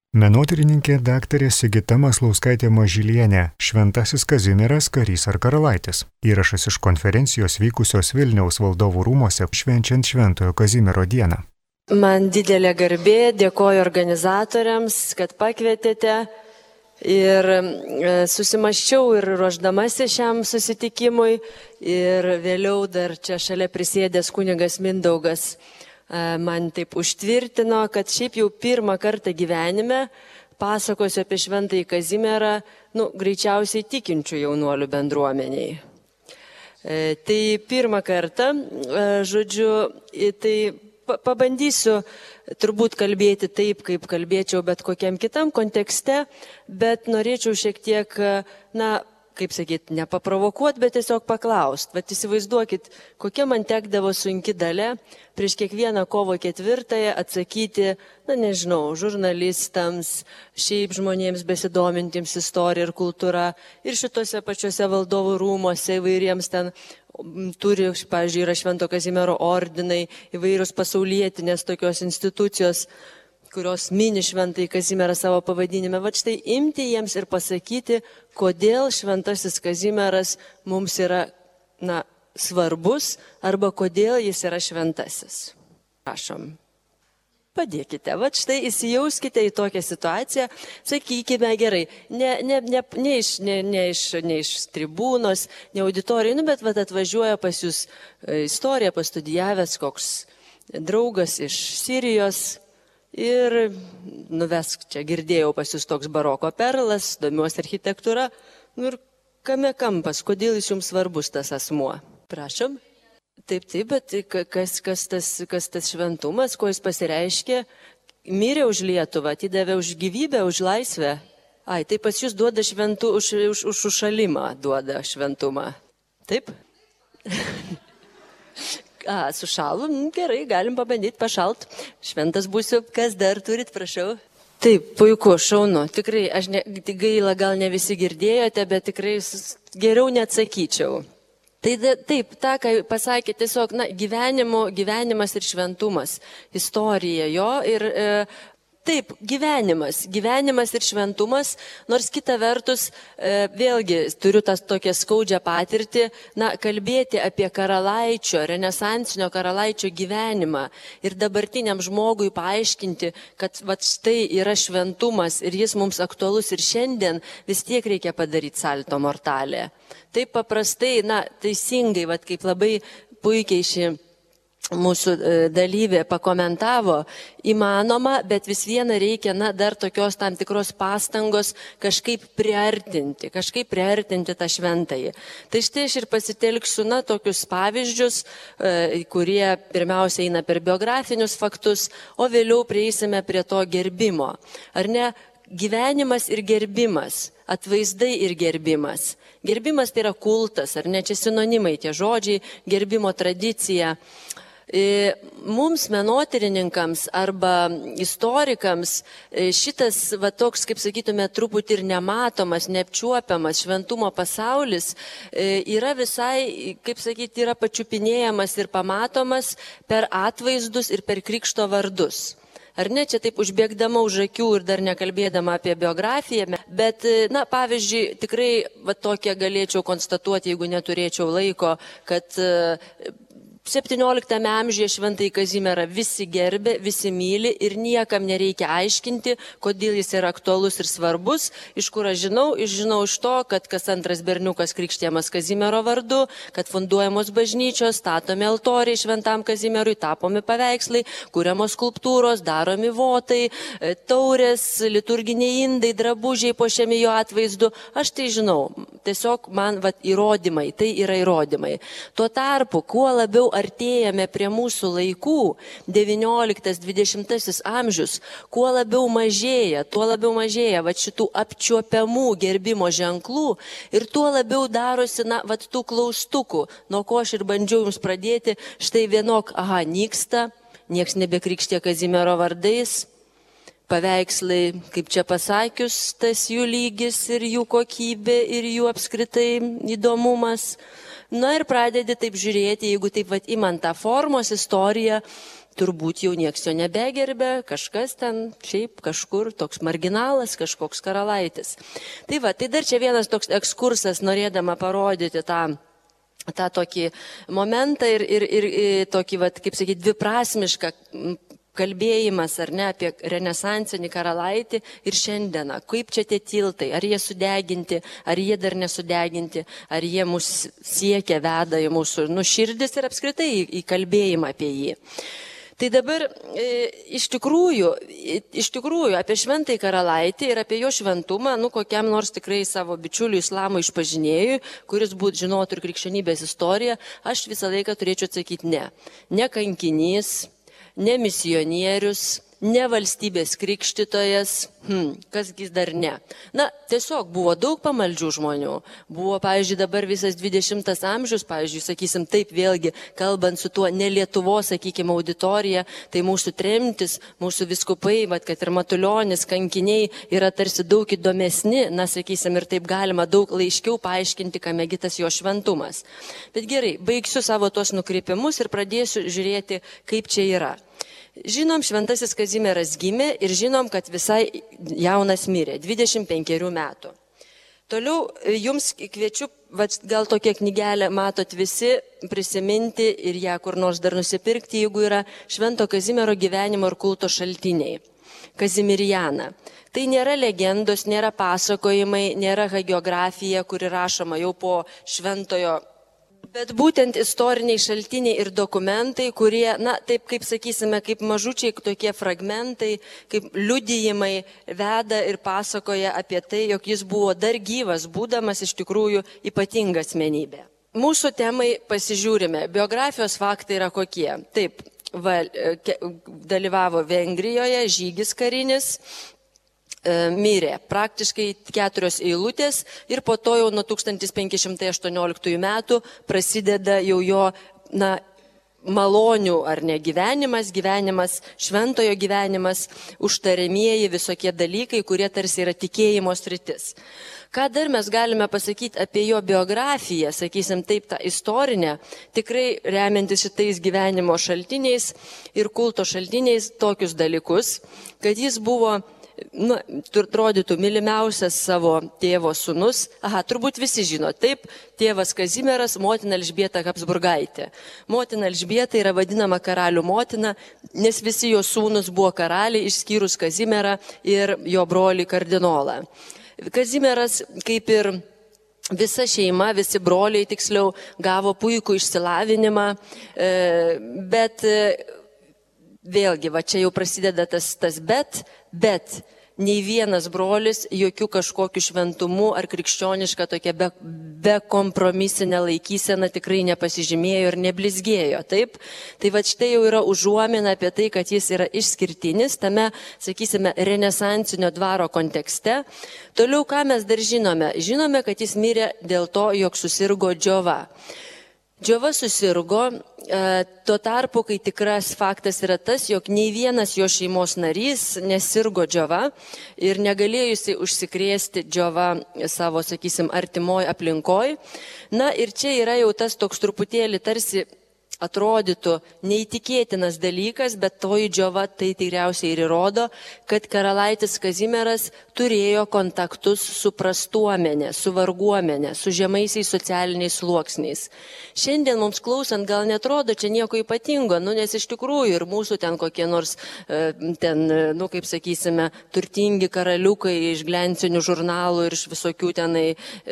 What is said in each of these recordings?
Menotyrininkė daktarė Sigita Maslauskaitė Mažylienė, Šventasis Kazimieras, karys ar karalaitis. Įrašas iš konferencijos vykusios Vilniaus valdovų rūmose švenčiant Šventojo Kazimiero dieną. Man didelė garbė, dėkoju organizatoriams, kad pakvietėte ir susimaščiau ir ruošdamasi šiam susitikimui ir vėliau dar čia šalia prisėdęs kunigas Mindaugas man taip užtvirtino, kad šiaip jau pirmą kartą gyvenime pasakosiu apie Šventąjį Kazimierą, greičiausiai tikinčių jaunuolių bendruomeniai. Tai pirmą kartą, tai pabandysiu turbūt kalbėti taip, kaip kalbėčiau bet kokiam kitam kontekste, bet norėčiau šiek tiek, kaip sakyti, nepaprovokuoti, bet tiesiog paklausti. Vat įsivaizduokit, kokia man tekdavo sunki dalia prieš kiekvieną kovo 4 atsakyti, žurnalistams, šiaip žmonėms besidomintiems istorija ir kultūra ir šitose pačiose valdovų rūmose įvairiems ten turi, pavyzdžiui, yra Švento Kazimiero ordinai, įvairios pasaulietinės tokios institucijos, kurios mini Šventąjį Kazimierą savo pavadinime. Vat štai imti jiems ir pasakyti, kodėl Šventasis Kazimieras mums yra, svarbus arba kodėl jis yra šventasis. Prašom. Padėkite, vat štai įsijauskite į tokią situaciją, sakykime gerai, ne iš tribūnos, ne auditorijai, bet vat atvažiuoja pas jūs istoriją pastudijavęs koks draugas iš Sirijos ir nuvesk čia, girdėjau pas jūs toks baroko perlas, domiuosi architektūra, ir kame kampas, kodėl jis jums svarbus tas asmuo? Prašom. Taip, bet kas tas šventumas, kuo jis pasireiškė, mirė už Lietuvą, atidavė už gyvybę, už laisvę. Tai pas jūs duoda už užšalimą duoda šventumą. Taip? Sušalu, gerai, galim pabandyti pašalt. Šventas būsiu, kas dar turit, prašau. Taip, puiku, šaunu. Tikrai, gaila, gal ne visi girdėjote, bet tikrai geriau neatsakyčiau. Tai taip, tą, ką pasakė, tiesiog, gyvenimas ir šventumas, istorija jo ir taip, gyvenimas ir šventumas, nors kita vertus, vėlgi turiu tas tokią skaudžią patirtį, kalbėti apie karalaičio, renesansinio karalaičio gyvenimą ir dabartiniam žmogui paaiškinti, kad štai yra šventumas ir jis mums aktualus ir šiandien, vis tiek reikia padaryti salto mortalę. Taip paprastai, teisingai, kaip labai puikiai ši mūsų dalyvė pakomentavo, įmanoma, bet vis viena reikia, dar tokios tam tikros pastangos kažkaip priartinti tą šventąjį. Tai štai aš ir pasitelksiu, tokius pavyzdžius, kurie pirmiausia eina per biografinius faktus, o vėliau prieisime prie to gerbimo. Ar ne? Gyvenimas ir gerbimas, atvaizdai ir gerbimas. Gerbimas tai yra kultas, ar ne? Čia sinonimai tie žodžiai, gerbimo tradicija. Mums, menotyrininkams arba istorikams, šitas, toks, kaip sakytume, truputį ir nematomas, neapčiuopiamas šventumo pasaulis yra visai, kaip sakyti, yra pačiupinėjamas ir pamatomas per atvaizdus ir per krikšto vardus. Ar ne, čia taip užbėgdama už akių ir dar nekalbėdama apie biografiją, bet, pavyzdžiui, tikrai tokią galėčiau konstatuoti, jeigu neturėčiau laiko, kad 17 amžiuje Šventąjį Kazimierą visi gerbė, visi myli ir niekam nereikia aiškinti, kodėl jis yra aktualus ir svarbus. Iš kur aš žinau? Žinau iš to, kad kas antras berniukas krikštijamas Kazimiero vardu, kad funduojamos bažnyčios, statomi altoriai Šventam Kazimierui, tapomi paveikslai, kuriamos skulptūros, daromi votai, taurės, liturginiai indai, drabužiai puošiami jo atvaizdu. Aš tai žinau. Tiesiog man įrodymai, tai yra įrodymai. Tuo tarpu, kuo labiau artėjame prie mūsų laikų, 19-20 amžius, kuo labiau mažėja šitų apčiuopiamų gerbimo ženklų ir tuo labiau darosi, tų klaustukų, nuo ko aš ir bandžiau jums pradėti, štai vienok, nyksta, nieks nebekrikštė Kazimiero vardais, paveikslai, kaip čia pasakius, tas jų lygis ir jų kokybė ir jų apskritai įdomumas. Ir pradedi taip žiūrėti, jeigu taip imant tą formos istoriją, turbūt jau nieks jo nebegerbė, kažkas ten šiaip kažkur toks marginalas, kažkoks karalaitis. Tai va, tai dar čia vienas toks ekskursas, norėdama parodyti tą tokį momentą ir tokį, va, kaip sakyti, dviprasmišką kalbėjimas, ar ne, apie renesansinį karalaitį ir šiandieną. Kaip čia tie tiltai, ar jie sudeginti, ar jie dar nesudeginti, ar jie mus siekia, veda į mūsų širdis ir apskritai į kalbėjimą apie jį. Tai dabar iš tikrųjų apie šventąjį karalaitį ir apie jo šventumą, kokiam nors tikrai savo bičiuliui islamo išpažinėjui, kuris žinotų ir krikščionybės istoriją, aš visą laiką turėčiau atsakyti ne. Ne kankinys, ne misionierius, ne valstybės krikštytojas, kasgi dar ne. Tiesiog buvo daug pamaldžių žmonių. Buvo, pavyzdžiui, dabar visas 20 amžius, pavyzdžiui, sakysim taip vėlgi, kalbant su tuo ne Lietuvos, sakykime, auditorija, tai mūsų tremtis, mūsų viskupai, kad ir Matulionis, kankiniai yra tarsi daug įdomesni, sakysim, ir taip galima daug laiškiau paaiškinti, kamegi tas jo šventumas. Bet gerai, baigsiu savo tuos nukreipimus ir pradėsiu žiūrėti, kaip čia yra. Žinom, šventasis Kazimieras gimė ir žinom, kad visai jaunas mirė, 25 metų. Toliau jums kviečiu, gal tokią knygelę matot visi, prisiminti ir ją kur nors dar nusipirkti, jeigu yra Švento Kazimiero gyvenimo ir kulto šaltiniai. Kazimiriana. Tai nėra legendos, nėra pasakojimai, nėra hagiografija, kuri rašoma jau po šventojo. Bet būtent istoriniai šaltiniai ir dokumentai, kurie, taip kaip sakysime, kaip mažučiai tokie fragmentai, kaip liudijimai veda ir pasakoja apie tai, jog jis buvo dar gyvas, būdamas iš tikrųjų ypatinga asmenybė. Mūsų temai pasižiūrime. Biografijos faktai yra kokie. Taip, dalyvavo Vengrijoje, žygis karinis. Mirė praktiškai 4 eilutės ir po to jau nuo 1518 metų prasideda jau jo, malonių ar ne gyvenimas, šventojo gyvenimas, užtariamieji visokie dalykai, kurie tarsi yra tikėjimo sritis. Ką dar mes galime pasakyti apie jo biografiją, sakysim taip, tą istorinę, tikrai remiantis šitais gyvenimo šaltiniais ir kulto šaltiniais tokius dalykus, kad jis buvo atrodytų mylimiausias savo tėvo sūnus. Turbūt visi žino, taip, tėvas Kazimieras, motina Elžbieta Habsburgaitė. Motina Elžbieta yra vadinama karalių motina, nes visi jo sūnus buvo karaliai, išskyrus Kazimierą ir jo brolį kardinolą. Kazimieras, kaip ir visa šeima, visi broliai tiksliau, gavo puikų išsilavinimą, bet vėlgi, čia jau prasideda tas bet nei vienas brolis jokių kažkokių šventumų ar krikščionišką tokia bekompromisinę laikyseną tikrai nepasižymėjo ir neblizgėjo, taip? Tai štai jau yra užuomina apie tai, kad jis yra išskirtinis tame, sakysime, renesansinio dvaro kontekste. Toliau, ką mes dar žinome? Žinome, kad jis mirė dėl to, jog susirgo džiova. Džiova susirgo, tuo tarpu, kai tikras faktas yra tas, jog nei vienas jo šeimos narys nesirgo džiova ir negalėjusi užsikrėsti džiova savo, sakysim, artimoj aplinkoj. Ir čia yra jau tas toks truputėlį tarsi atrodytų neįtikėtinas dalykas, bet toji džiova tai tikriausiai ir įrodo, kad karalaitis Kazimieras turėjo kontaktus su prastuomenė, su varguomenė, su žemaisiais socialiniais sluoksniais. Šiandien mums klausant gal netrodo čia nieko ypatingo, nes iš tikrųjų ir mūsų ten kokie nors, kaip sakysime, turtingi karaliukai iš gliancinių žurnalų ir iš visokių tenai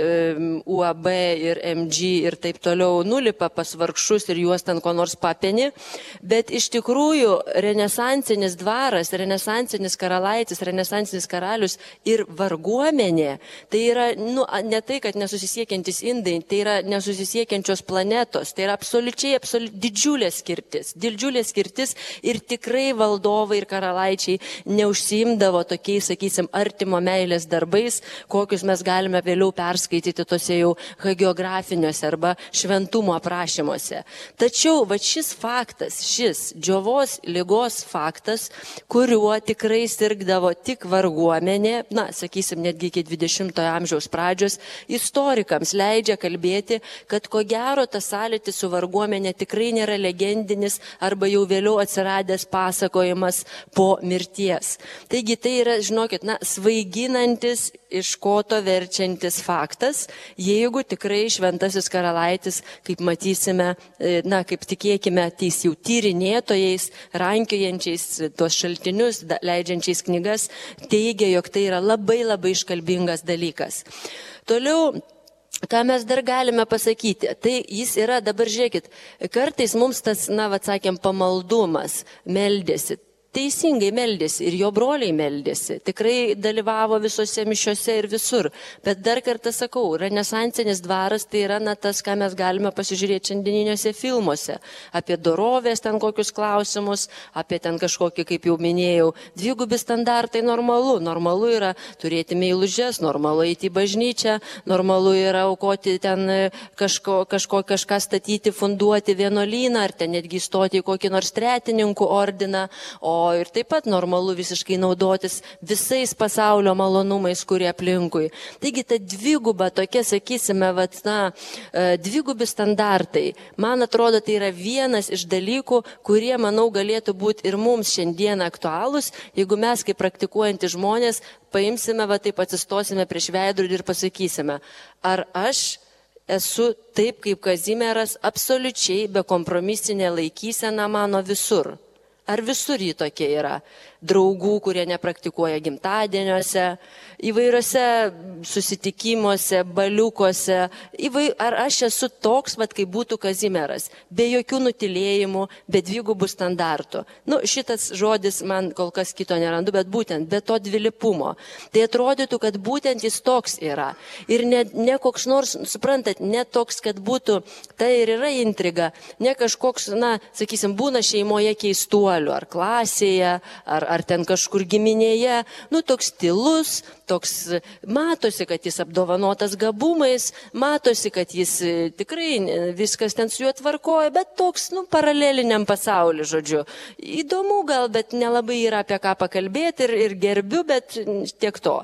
UAB ir MG ir taip toliau nulipa pas vargšus ir juos ten ko nors papeni, bet iš tikrųjų renesansinis dvaras, renesansinis karalaitis, renesansinis karalius ir varguomenė, tai yra ne tai, kad nesusisiekiantis indai, tai yra nesusisiekiančios planetos, tai yra absoliučiai didžiulė skirtis ir tikrai valdovai ir karalaičiai neužsiimdavo tokiais, sakysim, artimo meilės darbais, kokius mes galime vėliau perskaityti tose jau hagiografiniuose arba šventumo aprašymuose. Tačiau Tačiau va šis faktas, šis džiovos ligos faktas, kuriuo tikrai sirgdavo tik varguomenė, sakysim, netgi iki 20-ojo amžiaus pradžios, istorikams leidžia kalbėti, kad ko gero tas sąlytis su varguomenė tikrai nėra legendinis arba jau vėliau atsiradęs pasakojimas po mirties. Taigi tai yra, žinokit, svaiginantis, iš koto verčiantis faktas, jeigu tikrai Šventasis Karalaitis, kaip matysime, kaip tikėkime, tais jau tyrinėtojais, rankiojančiais tuos šaltinius, leidžiančiais knygas, teigia, jog tai yra labai labai iškalbingas dalykas. Toliau, ką mes dar galime pasakyti, tai jis yra, dabar žiūrėkit, kartais mums tas, sakėm, pamaldumas, meldėsi. Teisingai meldėsi ir jo broliai meldėsi, tikrai dalyvavo visose mišiose ir visur. Bet dar kartą sakau, renesansinis dvaras tai yra tas, ką mes galime pasižiūrėti šiandieniniuose filmuose. Apie dorovės ten kokius klausimus, apie ten kažkokį, kaip jau minėjau, dvigubi standartai normalu. Normalu yra turėti meilužės, normalu eiti į bažnyčią, normalu yra aukoti ten kažką statyti, funduoti vienuolyną, ar ten netgi įstoti į kokį nors tretininkų ordiną. O ir taip pat normalu visiškai naudotis visais pasaulio malonumais, kurie aplinkui. Taigi ta dviguba tokia, sakysime, dvigubi standartai, man atrodo, tai yra vienas iš dalykų, kurie, manau, galėtų būti ir mums šiandien aktualūs, jeigu mes kaip praktikuojantys žmonės paimsime, taip atsistosime prieš veidrodį ir pasakysime, ar aš esu taip kaip Kazimieras, absoliučiai bekompromisinė laikysena mano visur. Ar visur jį tokia yra? Draugų, kurie nepraktikuoja gimtadieniuose, įvairiose susitikimuose, baliukuose. Ar aš esu toks, kaip būtų Kazimieras, be jokių nutilėjimų, be dvigubų standartų. Šitas žodis man kol kas kito nerandu, bet būtent be to dvilypumo. Tai atrodytų, kad būtent jis toks yra. Ir ne koks nors, suprantat, ne toks, kad būtų, tai ir yra intriga, ne kažkoks, sakysim, būna šeimoje keistuolių, ar klasėje, ar ten kažkur giminėje, toks tylus, toks matosi, kad jis apdovanotas gabumais, matosi, kad jis tikrai viskas ten su juo tvarkoja, bet toks, paraleliniam pasauliu, žodžiu. Įdomu gal, bet nelabai yra apie ką pakalbėti ir gerbiu, bet tiek to.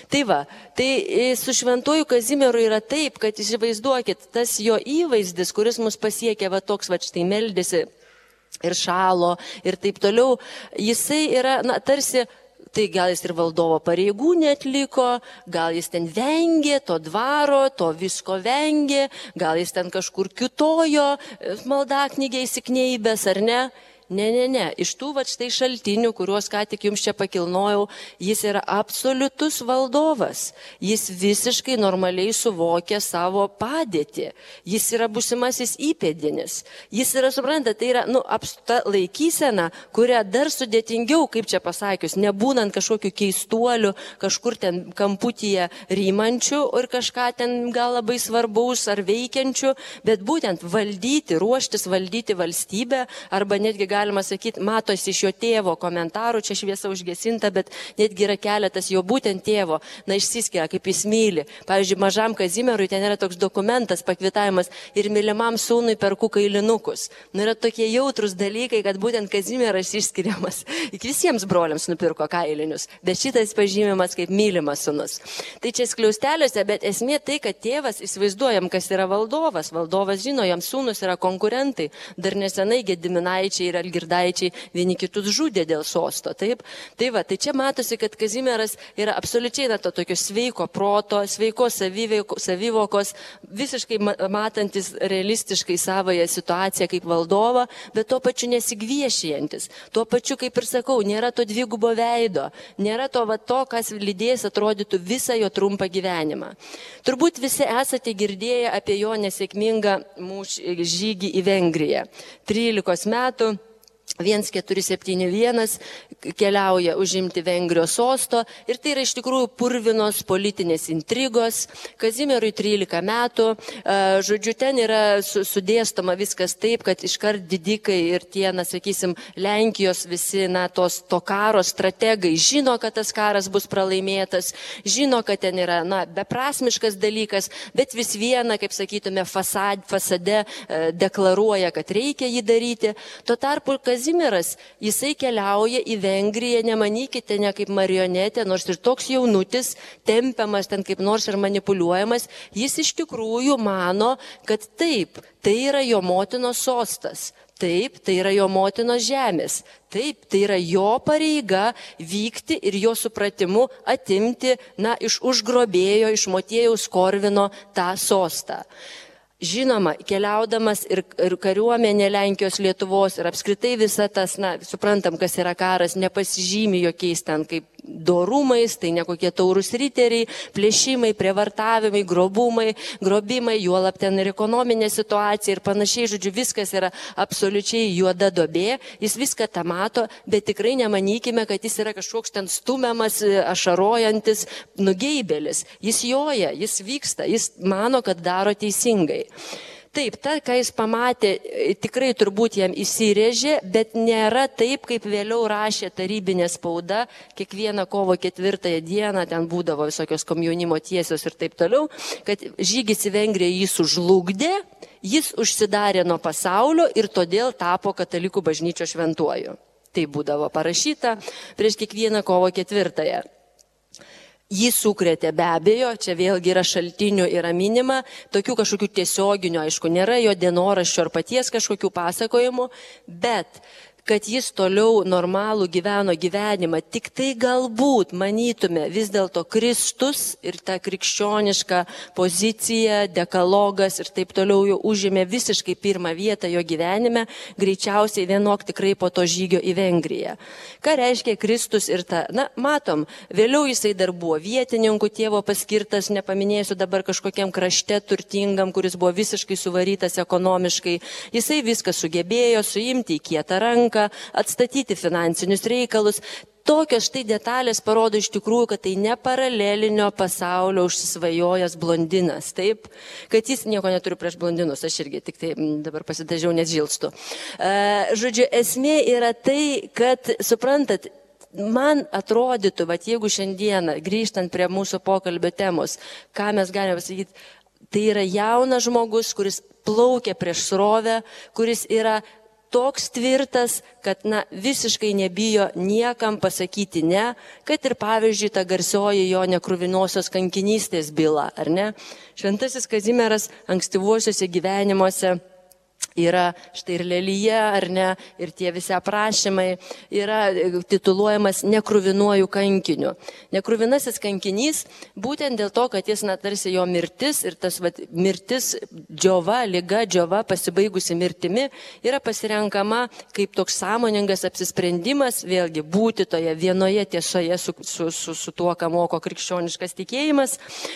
Tai su Šventuoju Kazimieru yra taip, kad įsivaizduokit, tas jo įvaizdis, kuris mus pasiekė, toks, štai meldėsi ir šalo ir taip toliau, jisai yra, tarsi, tai gal jis ir valdovo pareigų neatliko, gal jis ten vengė to dvaro, to visko vengė, gal jis ten kažkur kiutojo maldaknygę įsikneibęs, ar ne? Ne. Iš tų štai šaltinių, kuriuos ką tik jums čia pakilnojau, jis yra absoliutus valdovas. Jis visiškai normaliai suvokia savo padėtį. Jis yra būsimasis įpėdinis. Jis yra, suprantate, tai yra ta laikysena, kurią dar sudėtingiau, kaip čia pasakius, nebūnant kažkokiu keistuoliu, kažkur ten kamputyje rymančiu ir kažką ten gal labai svarbaus ar veikiančiu, bet būtent valdyti, ruoštis valdyti valstybę, arba netgi galima sakyti, matosi iš jo tėvo komentarų, čia šviesa užgesinta, bet netgi yra keletas jo būtent tėvo, išsiskiria, kaip jis myli. Pavyzdžiui, mažam Kazimierui ten yra toks dokumentas, pakvitavimas ir mylimam sūnui perku kailinukus. Yra tokie jautrus dalykai, kad būtent Kazimieras išskiriamas. Visiems broliams nupirko kailinius, bet šitas pažymimas kaip mylimas sūnus. Tai čia skliausteliuose, bet esmė tai, kad tėvas, įsivaizduojam, kas yra valdovas. Valdovas žino, jam sūnus yra konkurentai. Dar nesenai Gediminaičiai ir Algirdaičiai vieni kitus žudė dėl sosto. Taip? Tai čia matosi, kad Kazimieras yra absoliučiai to tokio sveiko proto, sveikos savivokos, visiškai matantis realistiškai savoje situaciją kaip valdovą, bet tuo pačiu nesigviešijantis. Tuo pačiu, kaip ir sakau, nėra to dvigubo veido, nėra to, kas lydės atrodytų visą jo trumpą gyvenimą. Turbūt visi esate girdėję apie jo nesėkmingą žygį į Vengriją. 13 metų 1471 keliauja užimti Vengrijos sosto ir tai yra iš tikrųjų purvinos politinės intrigos. Kazimierui 13 metų, žodžiu, ten yra sudėstoma viskas taip, kad iškart didikai ir tie, sakysim, Lenkijos visi, to karo strategai žino, kad tas karas bus pralaimėtas, žino, kad ten yra, beprasmiškas dalykas, bet vis viena, kaip sakytume, fasade deklaruoja, kad reikia jį daryti. Tuo tarpu Kazimieras, jisai keliauja į Vengriją, nemanykite, ne kaip marionetė, nors ir toks jaunutis, tempiamas ten kaip nors ir manipuliuojamas, jis iš tikrųjų mano, kad taip, tai yra jo motinos sostas, taip, tai yra jo motinos žemės, taip, tai yra jo pareiga vykti ir jo supratimu atimti, iš užgrobėjo, iš Motiejaus Korvino tą sostą. Žinoma, keliaudamas ir kariuomenė Lenkijos, Lietuvos ir apskritai visa tas, suprantam, kas yra karas, nepasižymi jokiais ten kaip dorumais, tai ne kokie taurūs riteriai, plėšimai, prievartavimai, grobimai, juolab ten ir ekonominė situacija ir panašiai, žodžiu, viskas yra absoliučiai juoda duobė, jis viską tą mato, bet tikrai nemanykime, kad jis yra kažkoks ten stumiamas, ašarojantis nugeibėlis. Jis joja, jis vyksta, jis mano, kad daro teisingai. Taip, ką jis pamatė, tikrai turbūt jam įsirėžė, bet nėra taip, kaip vėliau rašė tarybinė spauda, kiekvieną kovo 4 dieną ten būdavo visokios komjaunimo tiesios ir taip toliau, kad žygis į Vengriją jį sužlugdė, jis užsidarė nuo pasaulio ir todėl tapo katalikų bažnyčios šventuoju. Tai būdavo parašyta prieš kiekvieną kovo 4. Jį sukrėtė be abejo, čia vėlgi yra šaltinių, yra minima, tokių kažkokių tiesioginių, aišku, nėra jo dienoraščio ar paties kažkokių pasakojimų, bet kad jis toliau normalų gyveno gyvenimą, tik tai galbūt manytume vis dėlto Kristus ir ta krikščioniška pozicija, dekalogas ir taip toliau jau užėmė visiškai pirmą vietą jo gyvenime, greičiausiai vienok tikrai po to žygio į Vengriją. Ką reiškia Kristus ir ta, matom, vėliau jisai dar buvo vietininkų tėvo paskirtas, nepaminėsiu dabar kažkokiam krašte turtingam, kuris buvo visiškai suvarytas ekonomiškai, jisai viską sugebėjo suimti į kietą ranką, atstatyti finansinius reikalus. Tokios štai detalės parodo iš tikrųjų, kad tai ne paralelinio pasaulio užsisvajojęs blondinas, taip, kad jis nieko neturi prieš blondinus, aš irgi tik tai dabar pasidažiau, nes žilstu. Žodžiu, esmė yra tai, kad, suprantat, man atrodytų, jeigu šiandieną, grįžtant prie mūsų pokalbio temos, ką mes galime pasakyti, tai yra jaunas žmogus, kuris plaukia prieš srovę, kuris yra toks tvirtas, kad visiškai nebijo niekam pasakyti ne, kad ir pavyzdžiui ta garsioji jo nekruvinosios kankinystės byla, ar ne? Šventasis Kazimieras ankstyvuosiuose gyvenimuose yra štai ir lelyje, ar ne, ir tie visi aprašymai yra tituluojamas nekruvinuoju kankiniu. Nekruvinasis kankinys būtent dėl to, kad jis tarsi jo mirtis ir tas mirtis džiova, liga džiova pasibaigusi mirtimi yra pasirenkama kaip toks sąmoningas apsisprendimas vėlgi būti toje vienoje tiesoje su tuo, ką moko krikščioniškas tikėjimas.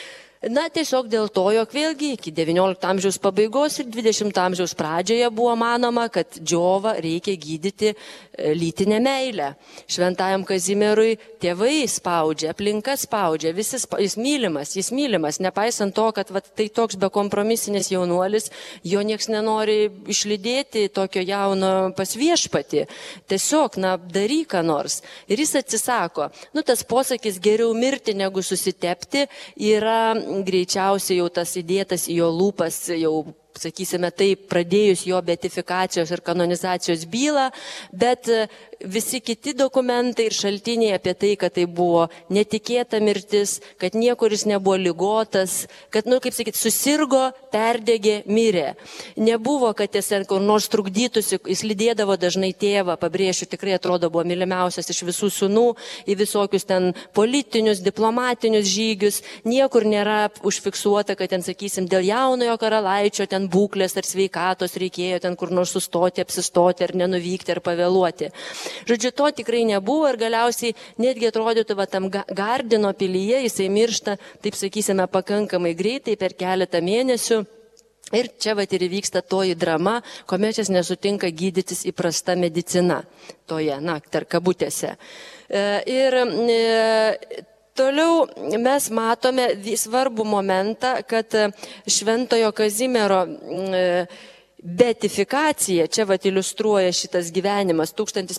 Tiesiog dėl to, jog vėlgi iki XIX amžiaus pabaigos ir XX amžiaus pradžioje buvo manoma, kad džiovą reikia gydyti lytinę meilę. Šventajam Kazimierui tėvai spaudžia, aplinka spaudžia, jis mylimas, nepaisant to, kad tai toks bekompromisinis jaunuolis, jo nieks nenori išlydėti tokio jauno pas viešpatį. Tiesiog, daryk ką nors. Ir jis atsisako. Tas posakis geriau mirti negu susitepti yra greičiausiai jau tas įdėtas į jo lūpas, jau, sakysime taip, pradėjus jo beatifikacijos ir kanonizacijos bylą, bet visi kiti dokumentai ir šaltiniai apie tai, kad tai buvo netikėta mirtis, kad niekur jis nebuvo ligotas, kad, kaip sakyti, susirgo, perdegė, mirė. Nebuvo, kad jis kur nors trukdytųsi, jis lydėdavo dažnai tėvą, pabrėšiu, tikrai atrodo buvo mylimiausias iš visų sūnų, į visokius ten politinius, diplomatinius žygius, niekur nėra užfiksuota, kad ten, sakysim, dėl jaunojo karalaičio ten būklės ar sveikatos reikėjo ten kur nors sustoti, apsistoti ar nenuvykti ar pavėluoti. Žodžiu, to tikrai nebuvo ir galiausiai netgi atrodytų, tam Gardino pilyje jisai miršta, taip sakysime, pakankamai greitai per keletą mėnesių. Ir čia ir įvyksta toji drama, kuomet jis nesutinka gydytis įprasta medicina, toje, tarp kabutėse. Ir toliau mes matome svarbų momentą, kad Šventojo Kazimiero beatifikacija, čia iliustruoja šitas gyvenimas,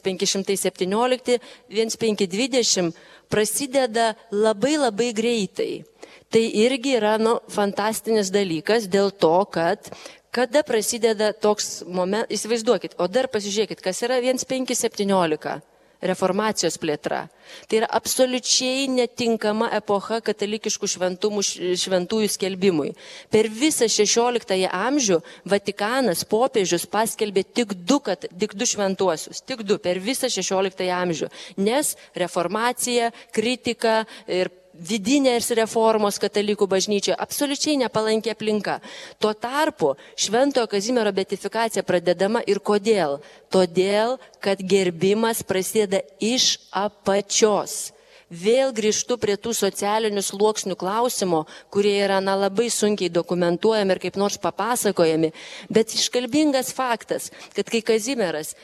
1517-1520 prasideda labai greitai. Tai irgi yra fantastinis dalykas dėl to, kad kada prasideda toks momentas, įsivaizduokit, o dar pasižiūrėkit, kas yra 1517, reformacijos plėtra. Tai yra absoliučiai netinkama epocha katalikiškų šventųjų skelbimui. Per visą 16 amžių Vatikanas, popiežius paskelbė tik du šventuosius, tik du per visą 16 amžių, nes reformacija, kritika ir vidinės reformos katalikų bažnyčioje absoliučiai nepalanki aplinka. Tuo tarpu Šventojo Kazimiero beatifikacija pradedama ir kodėl? Todėl, kad gerbimas prasideda iš apačios. Vėl grįžtu prie tų socialinių sluoksnių klausimo, kurie yra labai sunkiai dokumentuojami ir kaip nors papasakojami, bet iškalbingas faktas, kad kai Kazimieras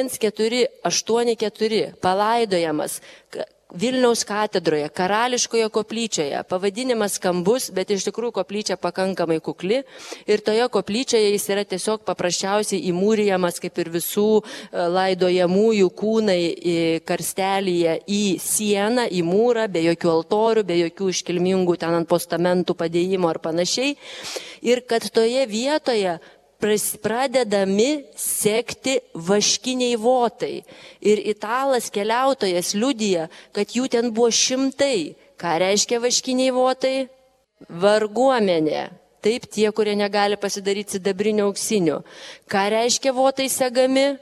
1484 palaidojamas Vilniaus katedroje, Karališkoje koplyčioje, pavadinimas skambus, bet iš tikrųjų koplyčia pakankamai kukli ir toje koplyčioje jis yra tiesiog paprasčiausiai įmūrijamas kaip ir visų laidojamųjų kūnai karstelyje į sieną, į mūrą, be jokių altorių, be jokių iškilmingų ten ant postamentų padėjimo ar panašiai. Ir kad toje vietoje pradedami sekti vaškiniai votai. Ir italas keliautojas liudija, kad jų ten buvo šimtai. Ką reiškia vaškiniai votai? Varguomenė. Taip, tie, kurie negali pasidaryti sidabrinio auksinių. Ką reiškia votai segami?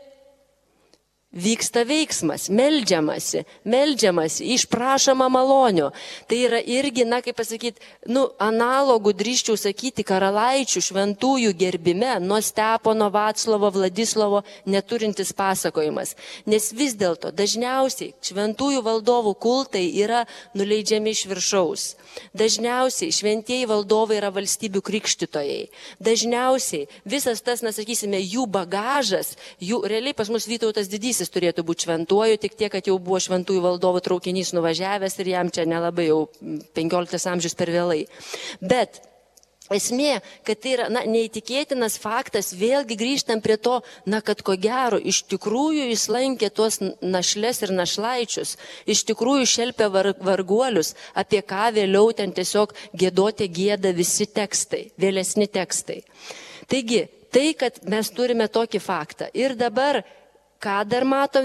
Vyksta veiksmas, meldžiamasi, išprašoma malonio. Tai yra irgi, kaip pasakyti, analogų drįsčiau sakyti karalaičių šventųjų gerbime nuo Stepono, Vaclovo, Vladislovo neturintis pasakojimas. Nes vis dėlto dažniausiai šventųjų valdovų kultai yra nuleidžiami iš viršaus. Dažniausiai šventieji valdovai yra valstybių krikštytojai. Dažniausiai visas tas, sakysime, jų bagažas, realiai pas mus Vytautas Didysis turėtų būti šventuoju, tik tiek, kad jau buvo šventųjų valdovų traukinys nuvažiavęs ir jam čia nelabai jau 15 amžius per vėlai. Bet esmė, kad tai yra neįtikėtinas faktas, vėlgi grįžtam prie to, kad ko gero iš tikrųjų jis lankė tuos našles ir našlaičius, iš tikrųjų šelpė varguolius, apie ką vėliau ten tiesiog giedoti gėda visi tekstai, vėlesni tekstai. Taigi, tai, kad mes turime tokį faktą ir dabar ką dar matom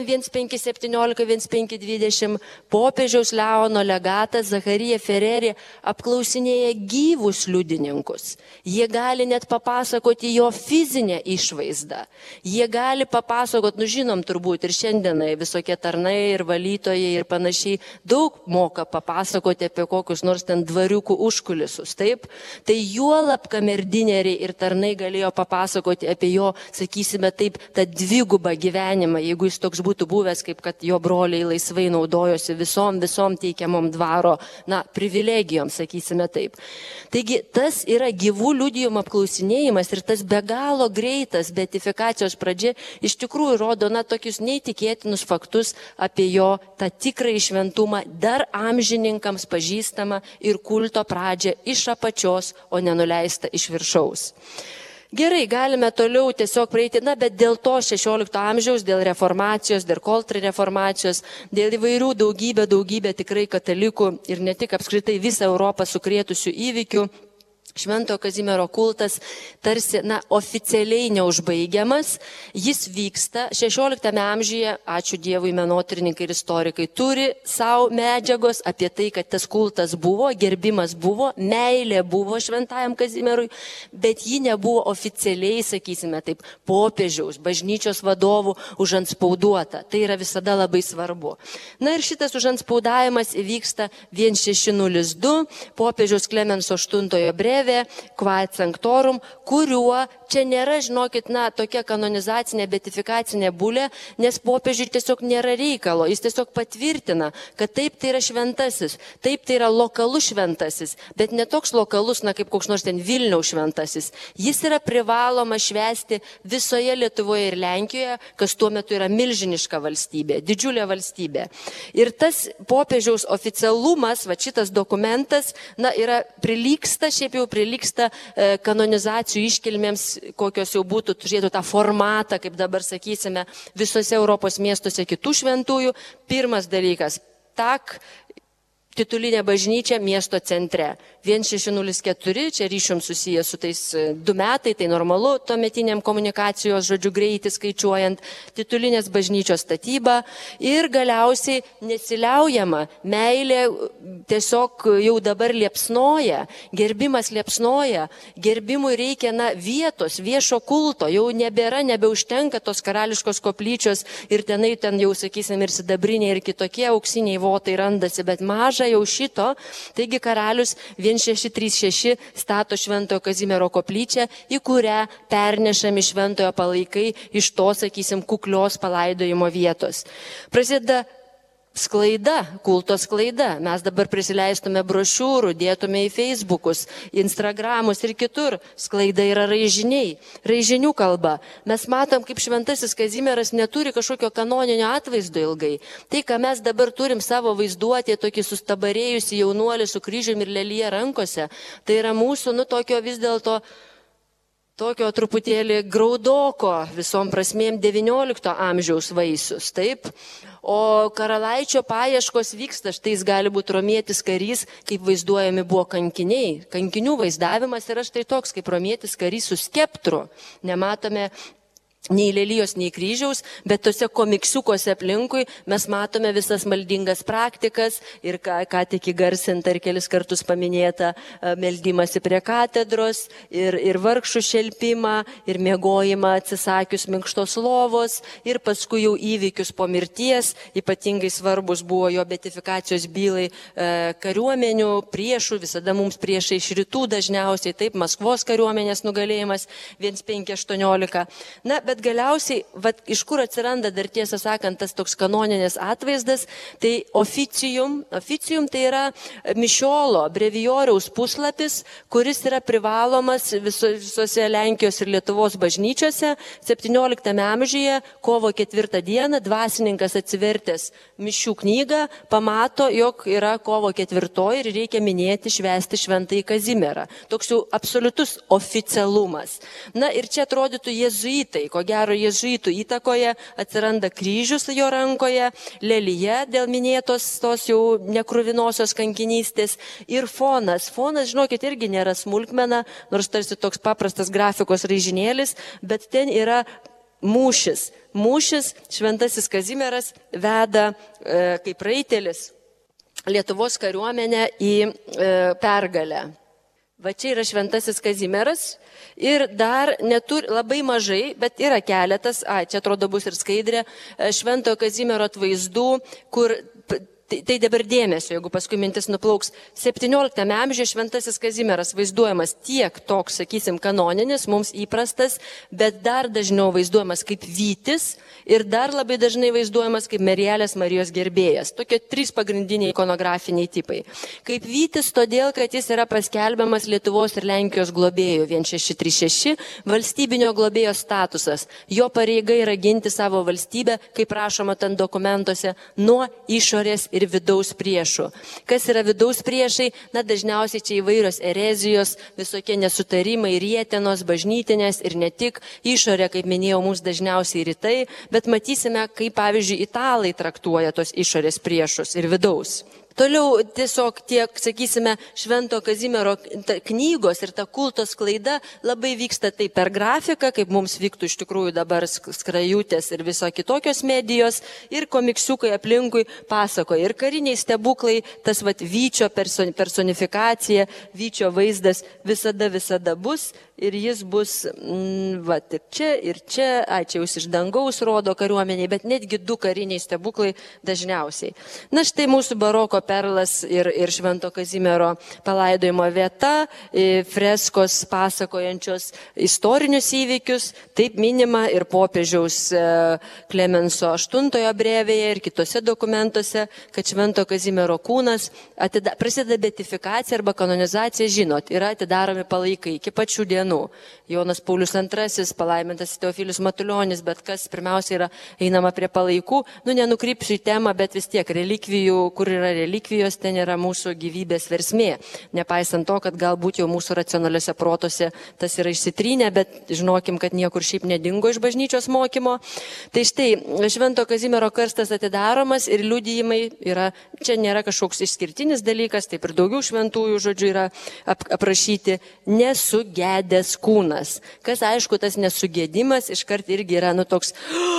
1517-1520, popiežiaus Leono legatas Zacharija Ferreri apklausinėja gyvus liudininkus. Jie gali net papasakoti jo fizinę išvaizdą. Jie gali papasakoti, žinom turbūt ir šiandienai visokie tarnai ir valytojai ir panašiai daug moka papasakoti apie kokius nors ten dvariukų užkulisius, taip? Tai juolab kamerdineriai ir tarnai galėjo papasakoti apie jo, sakysime taip, tą dvigubą gyvenimą. Jeigu jis toks būtų buvęs, kaip kad jo broliai laisvai naudojosi visom teikiamom dvaro, privilegijom, sakysime taip. Taigi, tas yra gyvų liudijimų apklausinėjimas ir tas be galo greitas beatifikacijos pradžia iš tikrųjų rodo, tokius neįtikėtinus faktus apie jo tą tikrąjį šventumą, dar amžininkams pažįstamą ir kulto pradžią iš apačios, o nenuleista iš viršaus. Gerai, galime toliau tiesiog praeiti, bet dėl to 16 amžiaus, dėl reformacijos, dėl kontrreformacijos, dėl įvairių daugybė tikrai katalikų ir ne tik apskritai visą Europą sukrėtusių įvykių, Šventojo Kazimiero kultas tarsi, oficialiai neužbaigiamas, jis vyksta 16 amžiuje, ačiū Dievui, menotyrininkai ir istorikai turi savo medžiagos apie tai, kad tas kultas buvo, gerbimas buvo, meilė buvo Šventajam Kazimierui, bet ji nebuvo oficialiai, sakysime taip, popiežiaus, bažnyčios vadovų užantspauduota. Tai yra visada labai svarbu. Ir šitas užantspaudavimas įvyksta 1602, popiežiaus Klemenso VIII brevė, Dieve, Quae Sanctorum, kuriuo čia nėra, žinokit, tokia kanonizacinė, betifikacinė bulė, nes popiežiui tiesiog nėra reikalo. Jis tiesiog patvirtina, kad taip tai yra šventasis, taip tai yra lokalus šventasis, bet ne toks lokalus, kaip koks nors ten Vilniaus šventasis. Jis yra privaloma švęsti visoje Lietuvoje ir Lenkijoje, kas tuo metu yra milžiniška valstybė, didžiulė valstybė. Ir tas popiežiaus oficialumas, šitas dokumentas, yra prilygsta, šiaip jau prilygsta kanonizacijų iškilmėms, kokios jau būtų, turėtų tą formatą, kaip dabar sakysime, visose Europos miestuose kitų šventųjų. Pirmas dalykas, titulinė bažnyčia miesto centre. 1604, čia ryšium susijęs su tais 2 metai, tai normalu, tuometiniam komunikacijos, greitis skaičiuojant, titulinės bažnyčios statyba ir galiausiai nesiliaujama, meilė tiesiog jau dabar liepsnoja, gerbimas liepsnoja, gerbimui reikia vietos, viešo kulto, jau nebeužtenka tos karališkos koplyčios ir ten jau, sakysim, ir sidabriniai, ir kitokie auksiniai votai randasi, bet maža jau šito, taigi karalius 1636 stato Šventojo Kazimiero koplyčią, į kurią pernešami šventojo palaikai iš to, sakysim, kuklios palaidojimo vietos. Prasideda sklaida, kulto sklaida. Mes dabar prisileistume brošiūrų, dėtume į Facebookus, Instagramus ir kitur. Sklaida yra raižinių kalba. Mes matom, kaip šventasis Kazimieras neturi kažkokio kanoninio atvaizdo ilgai. Tai, ką mes dabar turim savo vaizduotėje, tokį sustabarėjusi jaunuolį su kryžiumi ir lelija rankose, tai yra mūsų, tokio vis dėlto tokio truputėlį graudoko visom prasmėm 19 amžiaus vaisius, taip? O karalaičio paieškos vyksta, štai jis gali būti romietis karys, kaip vaizduojami buvo kankiniai. Kankinių vaizdavimas yra štai toks, kaip romietis karys su skeptru. Nematome nei lelijos, nei kryžiaus, bet tose komiksiukose aplinkui mes matome visas maldingas praktikas ir ką tik įgarsinta ir kelis kartus paminėta meldimasi prie katedros ir vargšų šelpimą ir miegojimą atsisakius minkštos lovos ir paskui jau įvykius po mirties, ypatingai svarbus buvo jo beatifikacijos bylai kariuomenių, priešų, visada mums priešai iš rytų dažniausiai, taip, Maskvos kariuomenės nugalėjimas 1518. Bet galiausiai, iš kur atsiranda dar tiesą sakant tas toks kanoninis atvaizdas, tai oficium tai yra mišiolo, brevijoriaus puslapis, kuris yra privalomas visose Lenkijos ir Lietuvos bažnyčiose. 17 amžiuje, kovo 4 dieną, dvasininkas atsivertęs mišių knygą, pamato, jog yra kovo 4 ir reikia minėti, švęsti Šventąjį Kazimierą. Toks jau absoliutus oficialumas. Ir čia atrodytų jėzuitai, ko gero jėzuitų įtakoje atsiranda kryžius jo rankoje, lelija dėl minėtos tos jau nekruvinosios kankinystės ir fonas. Fonas, žinokit, irgi nėra smulkmena, nors tarsi toks paprastas grafikos raižinėlis, bet ten yra mūšis. Mūšis Šventasis Kazimieras veda kaip raitelis Lietuvos kariuomenę į pergalę. Va čia yra Šventasis Kazimieras ir dar neturi labai mažai, bet yra keletas, čia atrodo bus ir skaidrė, Šventojo Kazimiero atvaizdų, kur tai dabar dėmesio, jeigu paskui mintis nuplauks. 17 amžiuje Šventasis Kazimieras vaizduojamas tiek toks, sakysim, kanoninis, mums įprastas, bet dar dažniau vaizduojamas kaip vytis ir dar labai dažnai vaizduojamas kaip Mergelės Marijos gerbėjas. Tokie 3 pagrindiniai ikonografiniai tipai. Kaip vytis, todėl, kad jis yra paskelbiamas Lietuvos ir Lenkijos globėjų 1636, valstybinio globėjo statusas. Jo pareiga yra ginti savo valstybę, kaip rašoma ten dokumentuose, nuo išorės ir vidaus priešų. Kas yra vidaus priešai? Dažniausiai čia įvairios erezijos, visokie nesutarimai, rietenos, bažnytinės ir ne tik. Išorė, kaip minėjau, mums dažniausiai rytai, bet matysime, kaip pavyzdžiui italai traktuoja tos išorės priešus ir vidaus. Toliau tiesiog tiek, sakysime, Švento Kazimiero knygos ir ta kulto sklaida labai vyksta tai per grafiką, kaip mums vyktų iš tikrųjų dabar skrajutės ir viso kitokios medijos, ir komiksiukai aplinkui pasakoja. Ir kariniai stebuklai, tas vyčio personifikacija, vyčio vaizdas visada bus. Ir jis bus, ir čia, čia jūs iš dangaus rodo kariuomeniai, bet netgi 2 kariniai stebuklai dažniausiai. Štai mūsų baroko perlas ir Švento Kazimiero palaidojimo vieta, freskos pasakojančios istorinius įvykius, taip minima ir popiežiaus Klemenso VIII brevėje ir kitose dokumentuose, kad Švento Kazimiero kūnas prasideda beatifikacija arba kanonizacija, žinot, yra atidaromi palaikai iki pačių dienų. Jonas Paulius II, palaimintas Teofilius Matulionis, bet kas pirmiausia yra einama prie palaikų. Nenukrypsiu į temą, bet vis tiek relikvijų, kur yra relikvijos, ten yra mūsų gyvybės versmė. Nepaisant to, kad galbūt jau mūsų racionaliuose protuose tas yra išsitrynę, bet žinokim, kad niekur šiaip nedingo iš bažnyčios mokymo. Tai štai, Švento Kazimiero karstas atidaromas ir liudijimai yra, čia nėra kažkoks išskirtinis dalykas, taip ir daugiau šventųjų žodžių yra aprašyti, nesugedęs kūnas. Kas aišku, tas nesugėdimas iškart irgi yra toks,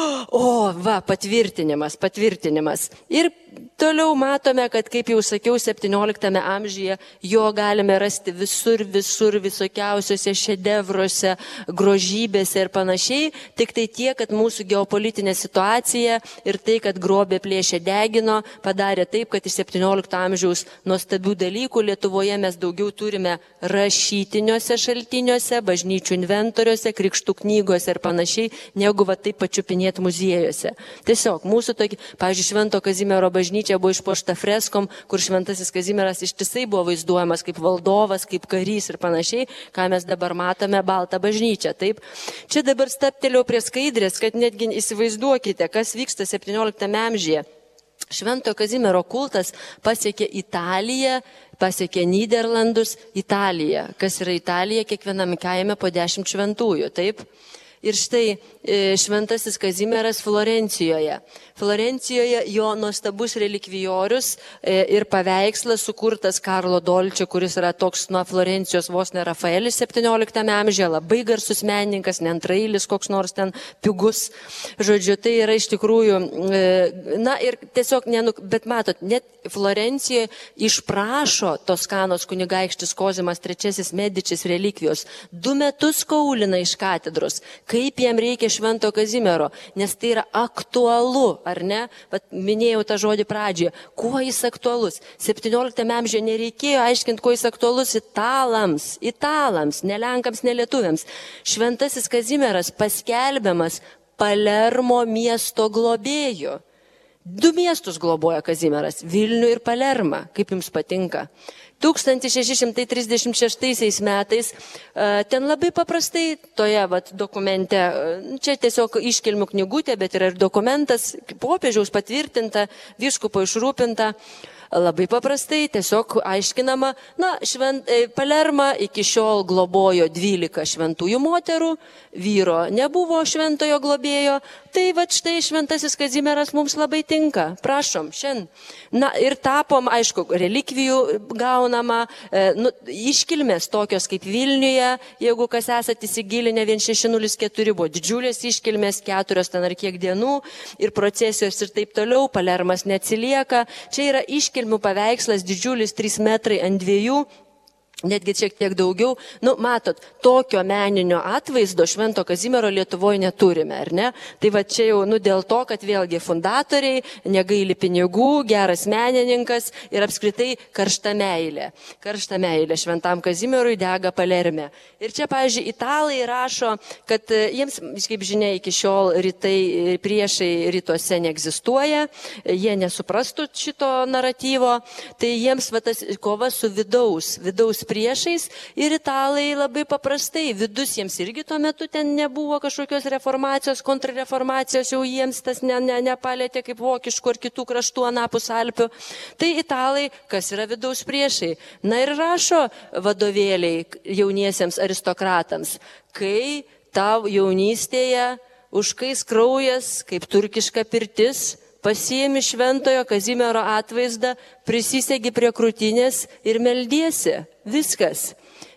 patvirtinimas. Ir toliau matome, kad, kaip jau sakiau, 17 amžiuje jo galime rasti visur, visokiausiuose šedevruose, grožybėse ir panašiai. Tik tai tiek, kad mūsų geopolitinė situacija ir tai, kad grobė plėšė degino, padarė taip, kad iš 17 amžiaus nuostabių dalykų Lietuvoje mes daugiau turime rašytiniuose šaltiniuose, bažnyčių inventoriuose, krikštų knygose ir panašiai, negu taip pačiupinėti muziejuose. Tiesiog mūsų tokie, pavyzdžiui, Švento Kazimiero bažnyčia buvo išpuošta freskom, kur Šventasis Kazimieras ištisai buvo vaizduojamas kaip valdovas, kaip karys ir panašiai, ką mes dabar matome baltą bažnyčią. Taip. Čia dabar stapteliau prie skaidrės, kad netgi įsivaizduokite, kas vyksta 17 amžiuje. Švento Kazimiero kultas pasiekė Italiją, pasiekė Nyderlandus, Italiją. Kas yra Italija? Kiekvienam kaime po 10 šventųjų, taip? Ir štai Šventasis Kazimieras Florencijoje. Florencijoje jo nuostabus relikvijorius ir paveikslas sukurtas Karlo Dolčio, kuris yra toks nuo Florencijos vos ne Rafaelis 17 amžiuje, labai garsus menininkas, ne antrailis, koks nors ten pigus. Žodžiu, tai yra iš tikrųjų, ir tiesiog, bet matot, net Florencijoje išprašo Toskanos kunigaikštis Kozimas III Medičis relikvijos. 2 metus kaulina iš katedros. Kaip jam reikia Švento Kazimiero, nes tai yra aktualu, ar ne? Bet minėjau tą žodį pradžioje. Kuo jis aktualus? 17 amžiuje nereikėjo aiškinti, kuo jis aktualus italams, ne lenkams, ne lietuviams. Šventasis Kazimieras paskelbiamas Palermo miesto globėju. 2 miestus globoja Kazimieras, Vilnių ir Palermą. Kaip jums patinka? 1636 metais, ten labai paprastai toje dokumente, čia tiesiog iškilmių knygutė, bet yra ir dokumentas, popiežiaus patvirtinta, vyskupo išrūpinta. Labai paprastai tiesiog aiškinama, Palerma iki šiol globojo 12 šventųjų moterų, vyro nebuvo šventojo globėjo, tai štai Šventasis Kazimieras mums labai tinka, prašom, šiandien. Ir tapom, aišku, relikvijų gaunama, iškilmės tokios kaip Vilniuje, jeigu kas esate įsigilinę, 1604 buvo didžiulės iškilmės, 4 ten ar kiek dienų, ir procesijos ir taip toliau, Palermas neatsilieka, čia yra iškilmių paveikslas didžiulis 3 metrai ant 2, netgi šiek tiek daugiau. Matot, tokio meninio atvaizdo Švento Kazimiero Lietuvoje neturime, ar ne? Tai čia jau dėl to, kad vėlgi fundatoriai, negaili pinigų, geras menininkas ir apskritai karšta meilė. Karšta meilė Šventam Kazimierui dega Palerme. Ir čia, pavyzdžiui, italai rašo, kad jiems, kaip žinia, iki šiol priešai rytuose neegzistuoja, jie nesuprastų šito naratyvo, tai jiems tas kova su vidaus priešais, ir italai labai paprastai, vidus jiems irgi tuo metu ten nebuvo kažkokios reformacijos, kontrreformacijos, jau jiems tas nepalėtė kaip vokiškų ar kitų kraštų anapus Alpių. Tai italai, kas yra vidaus priešai. Ir rašo vadovėliai jauniesiems aristokratams, kai tau jaunystėje užkais kraujas, kaip turkiška pirtis, pasiimi Šventojo Kazimiero atvaizdą, prisisegi prie krūtinės ir meldiesi. Viskas.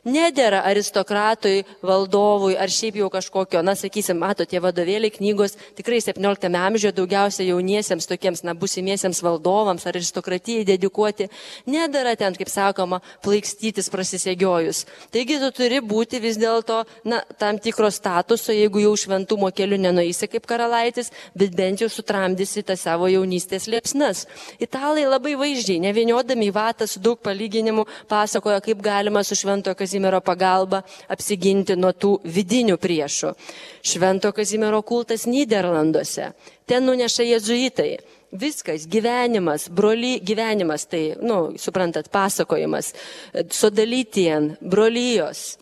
Nedėra aristokratui, valdovui ar šiaip jau kažkokio, na, sakysim, mato, tie vadovėliai knygos tikrai 17 amžiuje daugiausia jauniesiems tokiems, na, būsimiesiems valdovams ar aristokratijai dedikuoti. Nedėra ten, kaip sakoma, plaikstytis prasisegiojus. Taigi tu turi būti vis dėlto, na, tam tikro statuso, jeigu jau šventumo keliu nenueisi kaip karalaitis, bet bent jau sutramdysi tą savo jaunystės liepsnas. Italai labai vaizdžiai, nevieniodami į vatą su daug palyginimų, pasakoja, kaip galima su Šventojo Kazimiero pagalba apsiginti nuo tų vidinių priešų. Šventojo Kazimiero kultas Nyderlanduose. Ten nuneša jėzuitai. Viskas, gyvenimas, gyvenimas, tai, suprantat, pasakojimas, sodalytien, brolijos,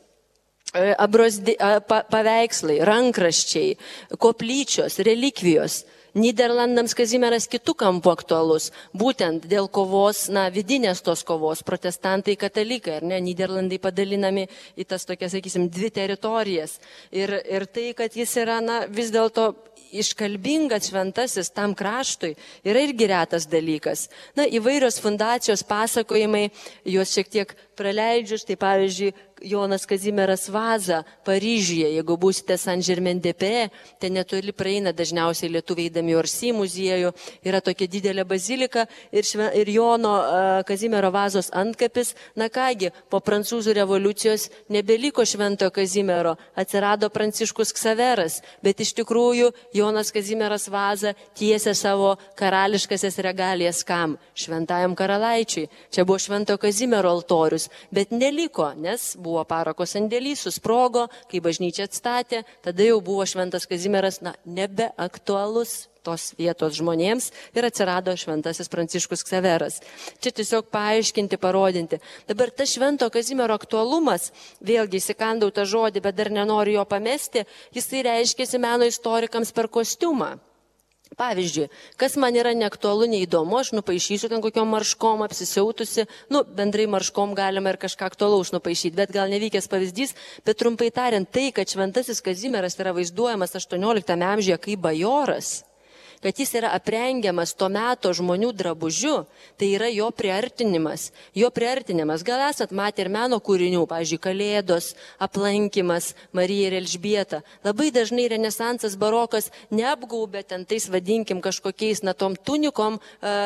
paveikslai, rankraščiai, koplyčios, relikvijos. Nyderlandams Kazimieras kitų kampų aktualus, būtent dėl kovos, vidinės tos kovos, protestantai, katalikai, ar ne, Nyderlandai padalinami į tas tokias, sakysim, dvi teritorijas. Ir tai, kad jis yra, vis dėlto iškalbingas šventasis tam kraštui, yra irgi retas dalykas. Įvairios fundacijos pasakojimai, juos šiek tiek praleidžiu, tai pavyzdžiui, Jonas Kazimieras Vaza Paryžiuje, jeigu būsite Saint-Germain-des-Prés, ten netoli praeina dažniausiai lietuviai eidami į Orsy muziejų, yra tokia didelė bazilika ir Jono Kazimiero Vazos antkapis. Na kągi, po prancūzų revoliucijos nebeliko Šventojo Kazimiero, atsirado Pranciškus Ksaveras, bet iš tikrųjų Jonas Kazimieras Vaza tiesė savo karališkasias regalijas kam? Šventajam karalaičiui. Čia buvo Šventojo Kazimiero altorius, bet neliko, nes buvo parako sandėlys, susprogo, kai bažnyčia atstatė, tada jau buvo Šventas Kazimieras, nebeaktualus tos vietos žmonėms ir atsirado Šventasis Pranciškus Ksaveras. Čia tiesiog paaiškinti, parodinti. Dabar tas Švento Kazimiero aktualumas, vėlgi įsikandau tą žodį, bet dar nenoriu jo pamesti, jisai reiškėsi meno istorikams per kostiumą. Pavyzdžiui, kas man yra neaktualu, neįdomu, aš nupaišysiu ten kokiom marškom apsisiautusi, bendrai marškom galima ir kažką aktualaus nupaišyti, bet gal nevykęs pavyzdys, bet trumpai tariant, tai, kad Šventasis Kazimieras yra vaizduojamas 18 amžiuje kaip bajoras, kad jis yra aprengiamas to meto žmonių drabužiu, tai yra jo priartinimas. Jo priartinimas. Gal esat matę ir meno kūrinių, pavyzdžiui, Kalėdos, aplankimas, Marija ir Elžbieta. Labai dažnai renesansas, barokas neapgaubė ten tais, vadinkim, kažkokiais tom tunikom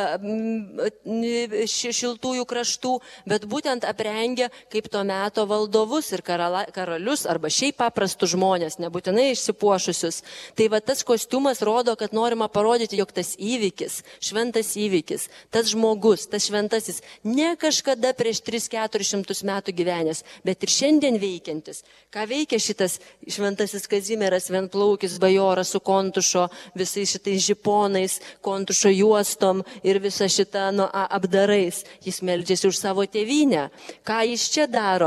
šiltųjų kraštų, bet būtent aprengia kaip to meto valdovus ir karalius arba šiaip paprastus žmonės, nebūtinai išsipuošusius. Tai va tas kostiumas rodo, kad norima parodyti, jog tas įvykis, šventas įvykis, tas žmogus, tas šventasis, ne kažkada prieš 300-400 metų gyvenęs, bet ir šiandien veikiantis. Ką veikia šitas Šventasis Kazimieras, vienplaukis bajoras su kontušo, visais šitais žiponais, kontušo juostom ir visa šita apdarais. Jis meldžiasi už savo tėvynę. Ką jis čia daro?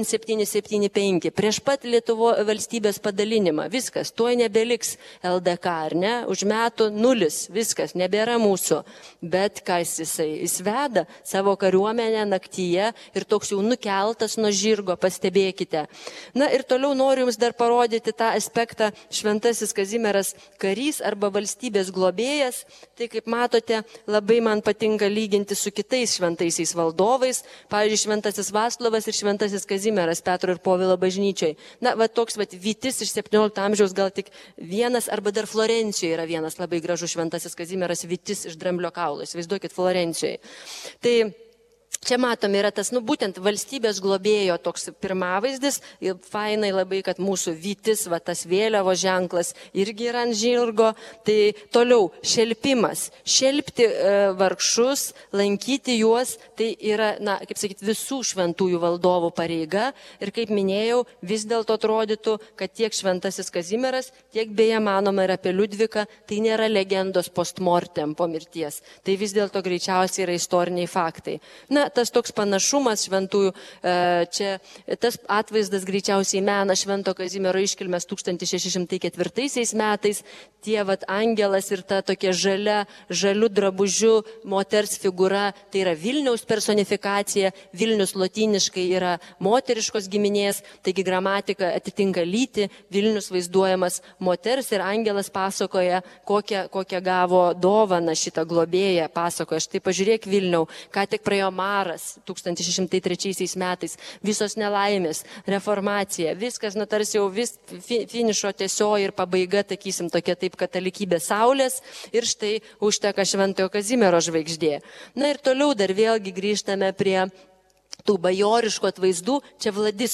1775, prieš pat Lietuvo valstybės padalinimą. Viskas, tuoj nebeliks LDK, ar ne? Už metų nulis, viskas, nebėra mūsų. Bet kas jis veda savo kariuomenę naktyje ir toks jau nukeltas nuo žirgo, pastebėkite. Ir toliau noriu jums dar parodyti tą aspektą Šventasis Kazimieras karys arba valstybės globėjas. Tai kaip matote, labai man patinka lyginti su kitais šventaisiais valdovais. Pavyzdžiui, Šventasis Vaclovas ir Šventasis Kazimieras Petro ir Povilo bažnyčiai. Toks vytis iš 17 amžiaus gal tik vienas, arba dar Florencijoje yra vienas labai gražus Šventasis Kazimieras vytis iš dramblio kaulo. Įsivaizduokit Florencijoje. Tai čia matome yra tas, būtent valstybės globėjo toks pirmavaizdis. Fainai labai, kad mūsų vytis, tas vėliavos ženklas irgi yra ant žirgo. Tai toliau šelpimas. Šelpti vargšus, lankyti juos, tai yra, kaip sakyti, visų šventųjų valdovų pareiga. Ir kaip minėjau, vis dėlto atrodytų, kad tiek Šventasis Kazimieras, tiek beje manoma ir apie Liudviką, tai nėra legendos postmortem po mirties. Tai vis dėlto greičiausiai yra istoriniai faktai. Tas toks panašumas šventųjų, čia tas atvaizdas greičiausiai mena Švento Kazimiero iškilmės 1604 metais. Tie angelas ir ta tokia žaliu drabužiu moters figūra, tai yra Vilniaus personifikacija. Vilnius lotyniškai yra moteriškos giminės, taigi gramatika atitinka lytį. Vilnius vaizduojamas moters ir angelas pasakoja, kokią gavo dovaną šitą globėją, pasakoja. Štai pažiūrėk Vilniau, ką tik praėjo Marą, caras 1603 metais, visos nelaimės, reformacija, viskas, tarsi jau finišo tiesioji ir pabaiga, takysim, tokia taip katalikybė saulės ir štai užteka Šventojo Kazimiero žvaigždė. Na ir toliau dar vėlgi grįžtame prie tų bajoriškų atvaizdų, čia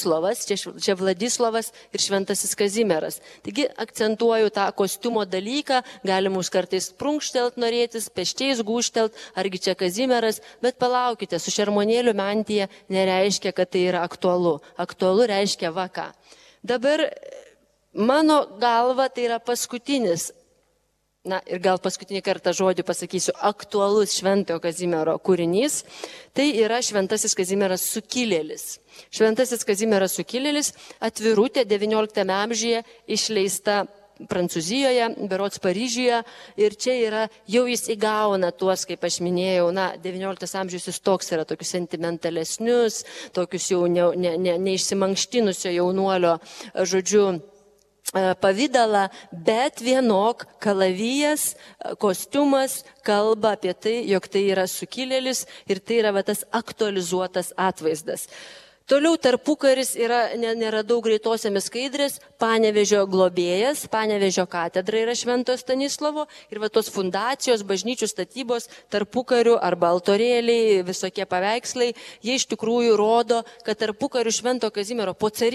Vladislovas ir Šventasis Kazimieras. Taigi akcentuoju tą kostiumo dalyką, galim už kartais prunkštelt norėtis, peščiais gūštelt, argi čia Kazimieras, bet palaukite, su šermonėliu mantija nereiškia, kad tai yra aktualu. Aktualu reiškia ką. Dabar mano galva tai yra paskutinis, ir gal paskutinį kartą žodį pasakysiu, aktualus Šventojo Kazimiero kūrinys, tai yra Šventasis Kazimieras Sukilėlis. Šventasis Kazimieras Sukilėlis, atvirutė 19 amžiuje išleista Prancūzijoje, berods Paryžiuje, ir čia yra, jau jis įgauna tuos, kaip aš minėjau, 19 amžius jis toks yra, tokius sentimentalesnius, tokius jau neišsimankštinusio jaunuolio, žodžiu, pavydalą, bet vienok kalavijas, kostiumas kalba apie tai, jog tai yra sukilėlis ir tai yra tas aktualizuotas atvaizdas. Toliau tarpukaris yra, neradau greitosiamis skaidrės, Panevėžio globėjas, Panevėžio katedra yra Šventojo Stanislovo ir tos fundacijos, bažnyčių statybos, tarpukarių arba altorėliai, visokie paveikslai, jie iš tikrųjų rodo, kad tarpukarių Šventojo Kazimiero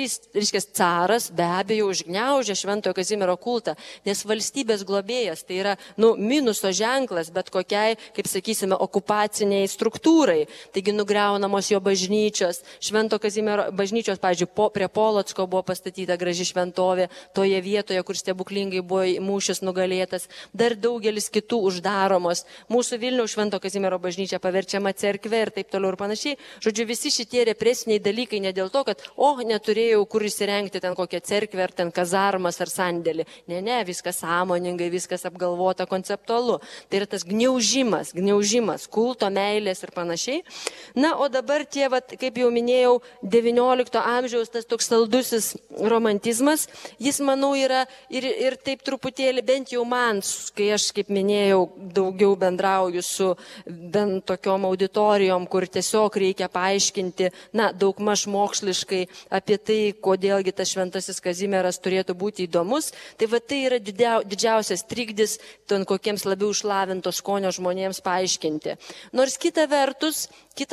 caras be abejo užgniaužė Šventojo Kazimiero kultą, nes valstybės globėjas tai yra minuso ženklas bet kokiai, kaip sakysime, okupaciniai struktūrai. Taigi nugriaunamos jo bažnyčios, Šventojo Kazimiero bažnyčios, pavyzdžiui, prie Polocko buvo pastatyta graži šventovė, toje vietoje, kur stebuklingai buvo mūšis nugalėtas, dar daugelis kitų uždaromos. Mūsų Vilniaus Šventojo Kazimiero bažnyčia paverčiama cerkve ir taip toliau ir panašiai. Žodžiu, visi šitie represiniai dalykai ne dėl to, kad, neturėjau kur įsirengti ten kokią cerkvę ar ten kazarmas ar sandėlį. Ne, viskas sąmoningai, viskas apgalvota, konceptualu. Tai yra tas gniaužimas, kulto, meilės ir panašiai. O dabar tie, kaip jau minėjau, 19 amžiaus tas toks saldusis romantizmas, jis, manau, yra ir taip truputėlį, bent jau man, kai aš, kaip minėjau, daugiau bendrauju su bent tokiom auditorijom, kur tiesiog reikia paaiškinti, daugmaž moksliškai apie tai, kodėlgi tas Šventasis Kazimieras turėtų būti įdomus, tai tai yra didžiausias trikdis ten kokiems labiau išlavinto skonio žmonėms paaiškinti. Nors kita vertus,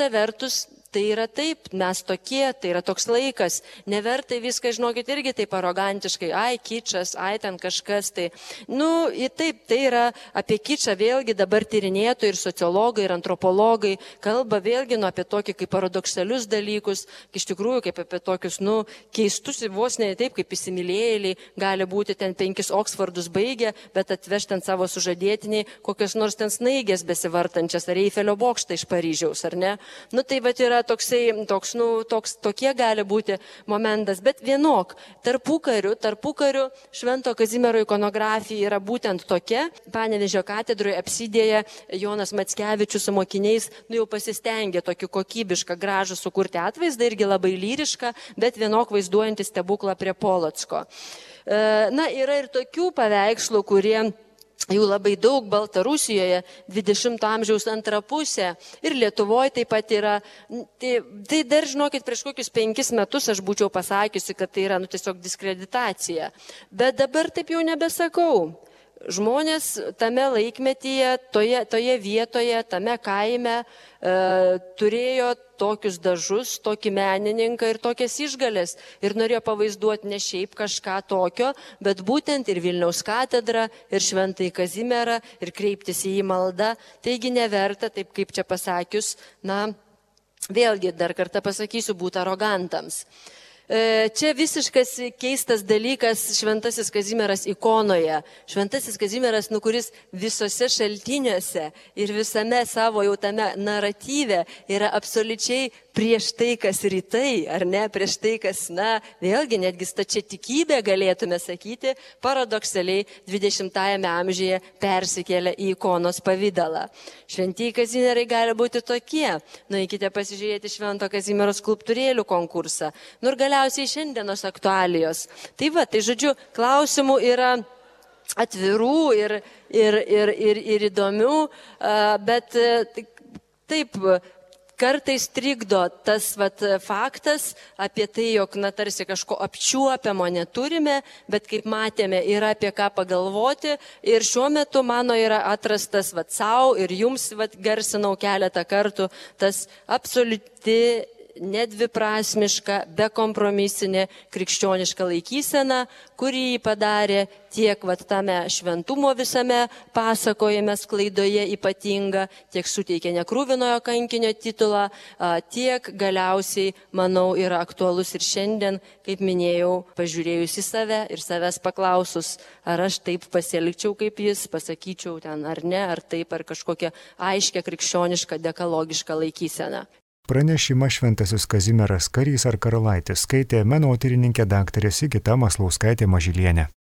tai yra taip, mes tokie, tai yra toks laikas, neverta viską, žinokit, irgi taip arogantiškai, kičas, ten kažkas, tai, taip, tai yra apie kičą vėlgi dabar tyrinėtojai ir sociologai, ir antropologai kalba vėlgi apie tokį kaip paradoksalius dalykus, iš tikrųjų kaip apie tokius, keistus, vos ne taip, kaip įsimylėjėliai, gali būti ten 5 Oksfordus baigę, bet atvežti ten savo sužadėtiniai, kokios nors ten snaigės besivartančias, ar Eifelio bokštą iš Paryžiaus, ar ne? Tai yra tokie gali būti momentas, bet vienok, tarpukariu Švento Kazimiero ikonografija yra būtent tokia. Panevėžio katedroje apsidėję Jonas Mackevičius su mokiniais jau pasistengė tokį kokybišką, gražų sukurti atvaizdą, irgi labai lyrišką, bet vienok vaizduojantį stebuklą prie Polocko. Yra ir tokių paveikslų, kurie jų labai daug Baltarusijoje, 20 amžiaus antrą pusę ir Lietuvoje taip pat yra. Tai dar, žinokit, prieš kokius 5 metus aš būčiau pasakiusi, kad tai yra tiesiog diskreditacija. Bet dabar taip jau nebesakau. Žmonės tame laikmetyje, toje vietoje, tame kaime turėjo tokius dažus, tokį menininką ir tokias išgalės. Ir norėjo pavaizduoti ne šiaip kažką tokio, bet būtent ir Vilniaus katedrą, ir Šventąjį Kazimierą, ir kreiptis į jį maldą. Taigi neverta, taip kaip čia pasakius, vėlgi dar kartą pasakysiu, būti arogantams. Čia visiškas keistas dalykas Šventasis Kazimieras ikonoje. Šventasis Kazimieras, kuris visose šaltiniuose ir visame savo jau tame naratyve yra absoliučiai prieš tai, kas rytai, ar ne, prieš tai, kas, vėlgi netgi stačiatikybė galėtume sakyti, paradoksaliai 20-ame amžiuje persikėlė į ikonos pavydalą. Šventieji Kazimierai gali būti tokie. Nueikite pasižiūrėti Švento Kazimiero skulptūrėlių konkursą. Ir galiausiai šiandienos aktualijos. Tai žodžiu, klausimų yra atvirų ir įdomių, bet taip, kartais trikdo tas faktas apie tai, jog tarsi kažko apčiuopiamo neturime, bet kaip matėme, yra apie ką pagalvoti. Ir šiuo metu mano yra atrastas savo ir jums garsinau keletą kartų tas absoliuti nedviprasmiška, bekompromisinė krikščioniška laikysena, kurį jį padarė tiek tame šventumo visame pasakojime sklaidoje ypatinga, tiek suteikė nekruvinojo kankinio titulą, tiek galiausiai, manau, yra aktualus ir šiandien, kaip minėjau, pažiūrėjus į save ir savęs paklausus, ar aš taip pasielgčiau kaip jis, pasakyčiau ten ar ne, ar taip, ar kažkokia aiškia krikščioniška, dekalogiška laikysena. Pranešimą Šventasis Kazimieras Karys ar Karalaitis skaitė menotyrininkė daktarė Sigita Maslauskaitė Mažylienė.